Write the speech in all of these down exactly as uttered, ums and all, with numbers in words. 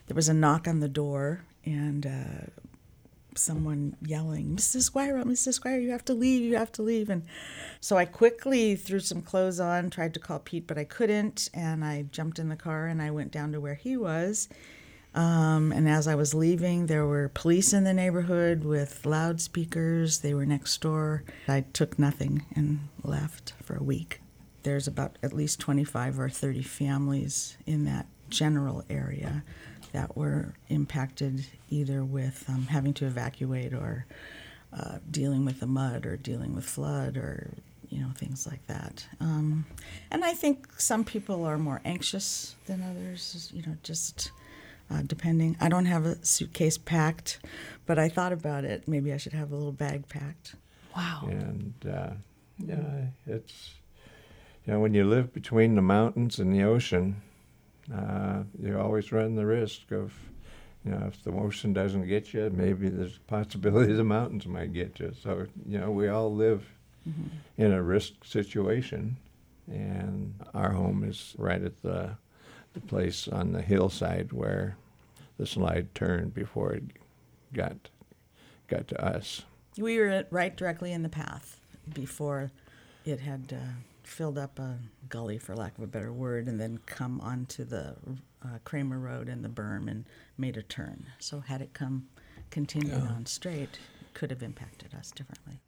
there was a knock on the door and uh, someone yelling, Missus Squire, Missus Squire, you have to leave, you have to leave. And so I quickly threw some clothes on, tried to call Pete, but I couldn't. And I jumped in the car and I went down to where he was. Um, and as I was leaving, there were police in the neighborhood with loudspeakers. They were next door. I took nothing and left for a week. There's about at least twenty-five or thirty families in that general area that were impacted either with um, having to evacuate or uh, dealing with the mud or dealing with flood or, you know, things like that. Um, and I think some people are more anxious than others, you know, just uh, depending. I don't have a suitcase packed, but I thought about it. Maybe I should have a little bag packed. Wow. And, uh, yeah, it's, you know, when you live between the mountains and the ocean, Uh, you always run the risk of, you know, if the ocean doesn't get you, maybe there's a possibility the mountains might get you. So, you know, we all live mm-hmm. in a risk situation, and our home is right at the the place on the hillside where the slide turned before it got got to us. We were right directly in the path before it had uh, filled up a gully, for lack of a better word, and then come onto the uh, Kramer Road and the berm and made a turn. So had it come continued yeah. on straight, it could have impacted us differently.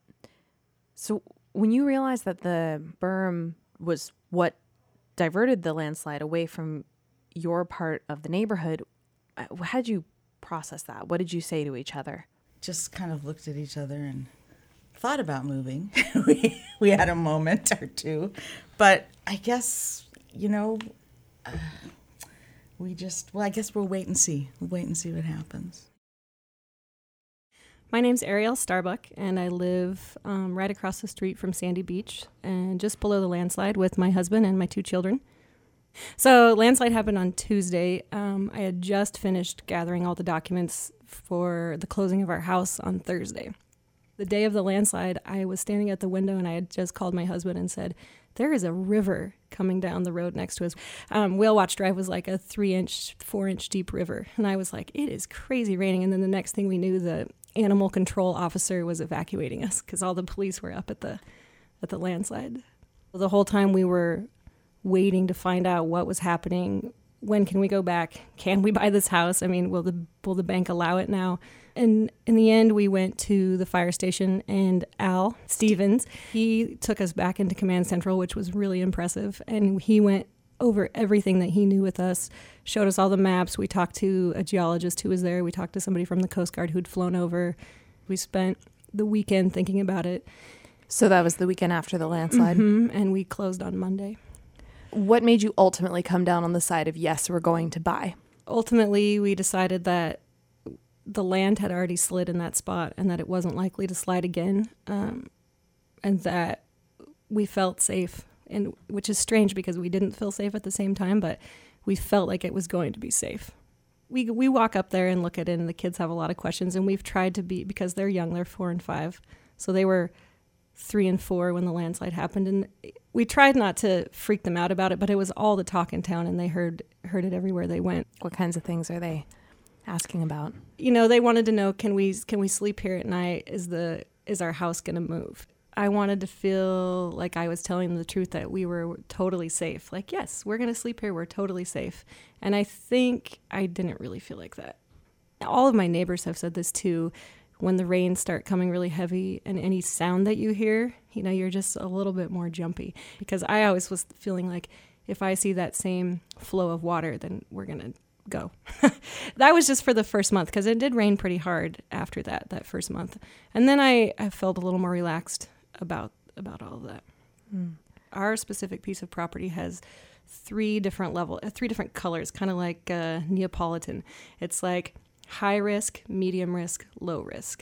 So when you realized that the berm was what diverted the landslide away from your part of the neighborhood, how did you process that? What did you say to each other? Just kind of looked at each other and thought about moving. we we had a moment or two, but I guess, you know, uh, we just, well, I guess we'll wait and see. We'll wait and see what happens. My name's Ariel Starbuck, and I live um, right across the street from Sandy Beach and just below the landslide with my husband and my two children. So landslide happened on Tuesday. Um, I had just finished gathering all the documents for the closing of our house on Thursday. The day of the landslide, I was standing at the window and I had just called my husband and said, there is a river coming down the road next to us. Um, Whale Watch Drive was like a three inch, four inch deep river. And I was like, it is crazy raining. And then the next thing we knew, the animal control officer was evacuating us because all the police were up at the at the landslide. The whole time we were waiting to find out what was happening. When can we go back? Can we buy this house? I mean, will the will the bank allow it now? And in the end, we went to the fire station, and Al Stevens, he took us back into Command Central, which was really impressive. And he went over everything that he knew with us, showed us all the maps. We talked to a geologist who was there. We talked to somebody from the Coast Guard who'd flown over. We spent the weekend thinking about it. So that was the weekend after the landslide? Mm-hmm, and we closed on Monday. What made you ultimately come down on the side of, yes, we're going to buy? Ultimately, we decided that the land had already slid in that spot and that it wasn't likely to slide again, um, and that we felt safe, and which is strange because we didn't feel safe at the same time, but we felt like it was going to be safe. We we walk up there and look at it, and the kids have a lot of questions, and we've tried to be, because they're young, they're four and five, so they were three and four when the landslide happened, and we tried not to freak them out about it, but it was all the talk in town, and they heard heard it everywhere they went. What kinds of things are they asking about? You know, they wanted to know, can we can we sleep here at night? Is the is our house going to move? I wanted to feel like I was telling them the truth, that we were totally safe. Like, yes, we're going to sleep here. We're totally safe. And I think I didn't really feel like that. All of my neighbors have said this too. When the rains start coming really heavy and any sound that you hear, you know, you're just a little bit more jumpy. Because I always was feeling like if I see that same flow of water, then we're going to go. That was just for the first month, because it did rain pretty hard after that, that first month. And then I, I felt a little more relaxed about about all of that. Mm. Our specific piece of property has three different level, uh, three different colors, kind of like uh, Neapolitan. It's like high risk, medium risk, low risk.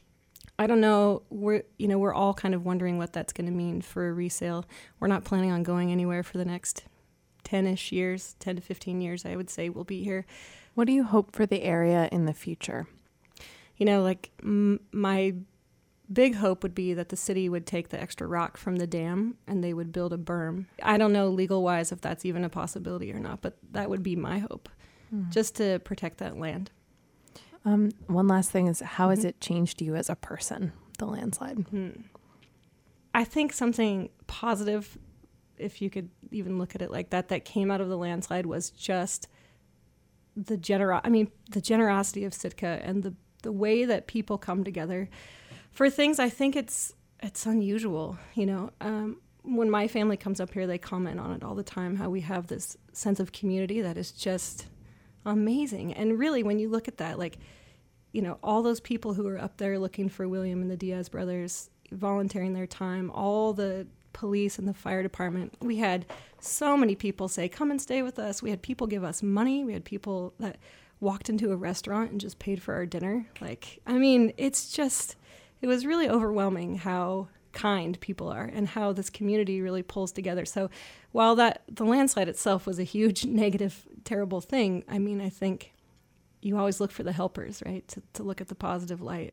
I don't know. We're you know we're all kind of wondering what that's going to mean for a resale. We're not planning on going anywhere for the next ten-ish years, ten to fifteen years, I would say we'll be here. What do you hope for the area in the future? You know, like m- my big hope would be that the city would take the extra rock from the dam and they would build a berm. I don't know legal-wise if that's even a possibility or not, but that would be my hope. Hmm. just to protect that land. Um, one last thing is, how has Mhm. it changed you as a person, the landslide? Hmm. I think something positive, if you could even look at it like that, that came out of the landslide was just the genero- I mean, the generosity of Sitka and the, the way that people come together for things. I think it's it's unusual. You know, um, when my family comes up here, they comment on it all the time, how we have this sense of community that is just amazing. And really, when you look at that, like, you know, all those people who are up there looking for William and the Diaz brothers, volunteering their time, all the police and the fire department. We had so many people say, come and stay with us. We had people give us money. We had people that walked into a restaurant and just paid for our dinner. Like, I mean, it's just, it was really overwhelming how kind people are and how this community really pulls together. So while that the landslide itself was a huge negative, terrible thing, I mean, I think you always look for the helpers, right? To, to look at the positive light.